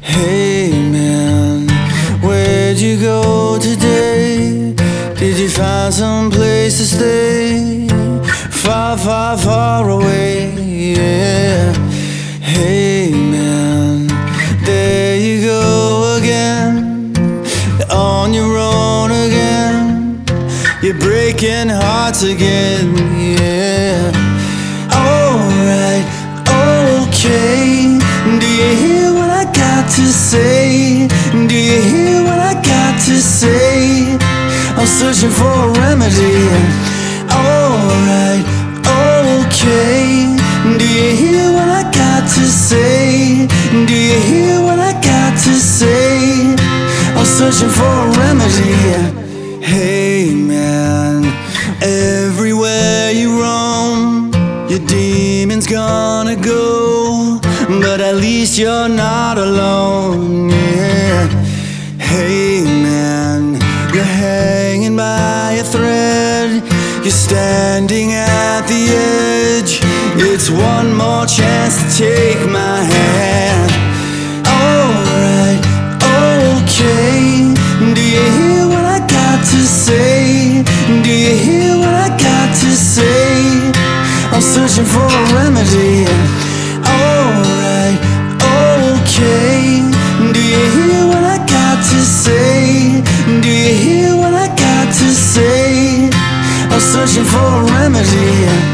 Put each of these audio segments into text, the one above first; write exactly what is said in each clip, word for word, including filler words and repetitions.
Hey man, where'd you go today? Did you find some place to stay? Far, far, far away, yeah. Hey man, there you go again, on your own again. You're breaking hearts again, yeah. Alright, okay. Do you hear what I got to say? Do you hear what I got to say? I'm searching for a remedy. Alright, okay. Do you hear what I got to say? Do you hear what I got to say? I'm searching for a remedy. Hey man, everywhere you roam, your demon's gonna go, but at least you're not alone, yeah. Hey man, you're hanging by a thread, you're standing at the edge. It's one more chance to take my hand. Alright, okay. Do you hear what I got to say? Do you hear what I got to say? I'm searching for a remedy. Alright, okay. Do you hear what I got to say? Do you hear what I got to say? I'm searching for a remedy.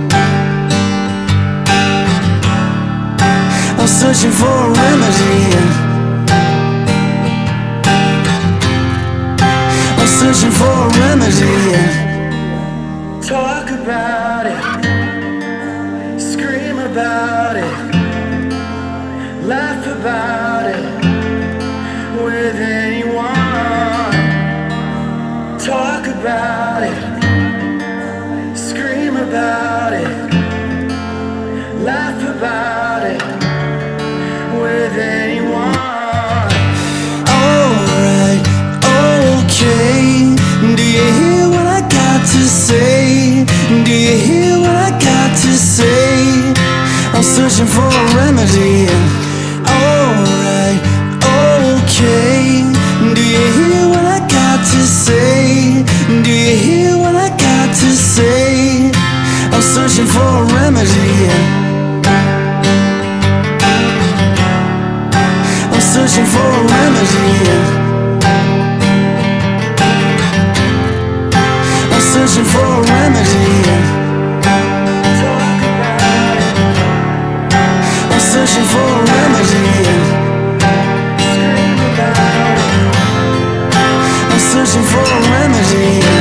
I'm searching for a remedy. I'm searching for a remedy. Talk about it, scream about it, laugh about it with anyone. Talk about it, scream about it, laugh about it with anyone. Alright, okay. Do you hear what I got to say? Do you hear what I got to say? I'm searching for a remedy. Alright, okay. Do you hear what I got to say? Do you hear what I got to say? I'm searching for a remedy. I'm searching for a remedy. I'm searching for a remedy. I'm searching for a remedy. I'm searching for a remedy.